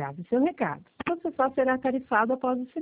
grave seu recado. Você só será tarifado após o